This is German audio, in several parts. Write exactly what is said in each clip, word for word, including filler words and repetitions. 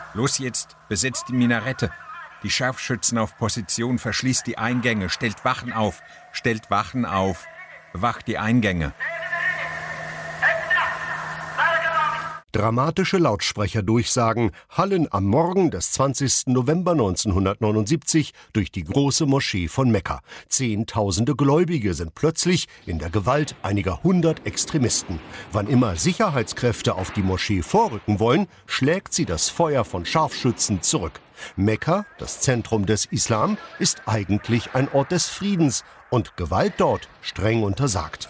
Los jetzt, besetzt die Minarette. Die Scharfschützen auf Position, verschließt die Eingänge, stellt Wachen auf, stellt Wachen auf, bewacht die Eingänge. Dramatische Lautsprecherdurchsagen hallen am Morgen des zwanzigsten November neunzehnhundertneunundsiebzig durch die große Moschee von Mekka. Zehntausende Gläubige sind plötzlich in der Gewalt einiger hundert Extremisten. Wann immer Sicherheitskräfte auf die Moschee vorrücken wollen, schlägt sie das Feuer von Scharfschützen zurück. Mekka, das Zentrum des Islam, ist eigentlich ein Ort des Friedens und Gewalt dort streng untersagt.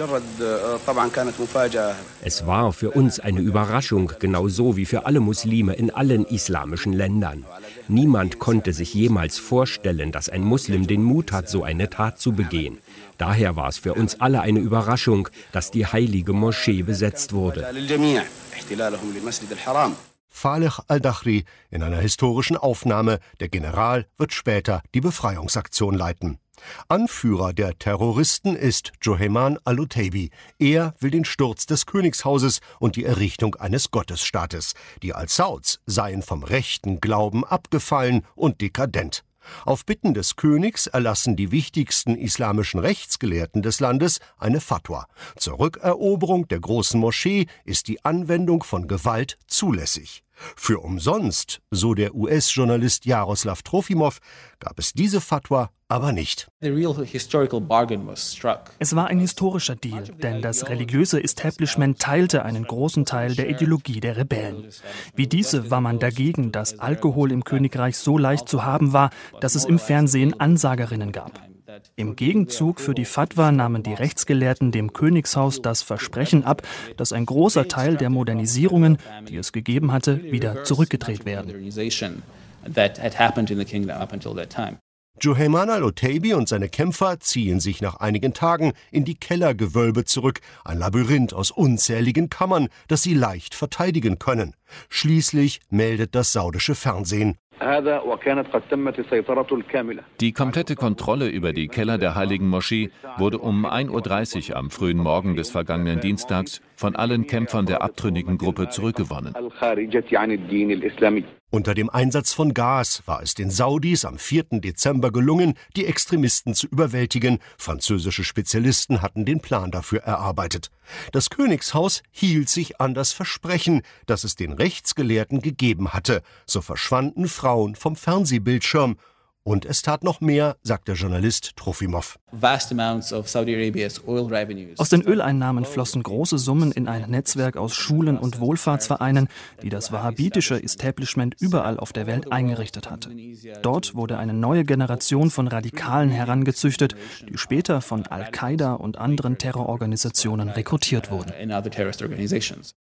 Es war für uns eine Überraschung, genauso wie für alle Muslime in allen islamischen Ländern. Niemand konnte sich jemals vorstellen, dass ein Muslim den Mut hat, so eine Tat zu begehen. Daher war es für uns alle eine Überraschung, dass die heilige Moschee besetzt wurde. Faleh al-Dakhri in einer historischen Aufnahme. Der General wird später die Befreiungsaktion leiten. Anführer der Terroristen ist Juhayman al-Utaibi. Er will den Sturz des Königshauses und die Errichtung eines Gottesstaates. Die Al-Sauds seien vom rechten Glauben abgefallen und dekadent. Auf Bitten des Königs erlassen die wichtigsten islamischen Rechtsgelehrten des Landes eine Fatwa. Zur Rückeroberung der großen Moschee ist die Anwendung von Gewalt zulässig. Für umsonst, so der U S-Journalist Jaroslav Trofimow, gab es diese Fatwa aber nicht. Es war ein historischer Deal, denn das religiöse Establishment teilte einen großen Teil der Ideologie der Rebellen. Wie diese war man dagegen, dass Alkohol im Königreich so leicht zu haben war, dass es im Fernsehen Ansagerinnen gab. Im Gegenzug für die Fatwa nahmen die Rechtsgelehrten dem Königshaus das Versprechen ab, dass ein großer Teil der Modernisierungen, die es gegeben hatte, wieder zurückgedreht werden. Juhayman al-Utaibi und seine Kämpfer ziehen sich nach einigen Tagen in die Kellergewölbe zurück, ein Labyrinth aus unzähligen Kammern, das sie leicht verteidigen können. Schließlich meldet das saudische Fernsehen: Die komplette Kontrolle über die Keller der Heiligen Moschee wurde um ein Uhr dreißig am frühen Morgen des vergangenen Dienstags von allen Kämpfern der abtrünnigen Gruppe zurückgewonnen. Unter dem Einsatz von Gas war es den Saudis am vierten Dezember gelungen, die Extremisten zu überwältigen. Französische Spezialisten hatten den Plan dafür erarbeitet. Das Königshaus hielt sich an das Versprechen, das es den Rechtsgelehrten gegeben hatte. So verschwanden Frauen vom Fernsehbildschirm. Und es tat noch mehr, sagt der Journalist Trofimow. Aus den Öleinnahmen flossen große Summen in ein Netzwerk aus Schulen und Wohlfahrtsvereinen, die das wahhabitische Establishment überall auf der Welt eingerichtet hatte. Dort wurde eine neue Generation von Radikalen herangezüchtet, die später von Al-Qaida und anderen Terrororganisationen rekrutiert wurden.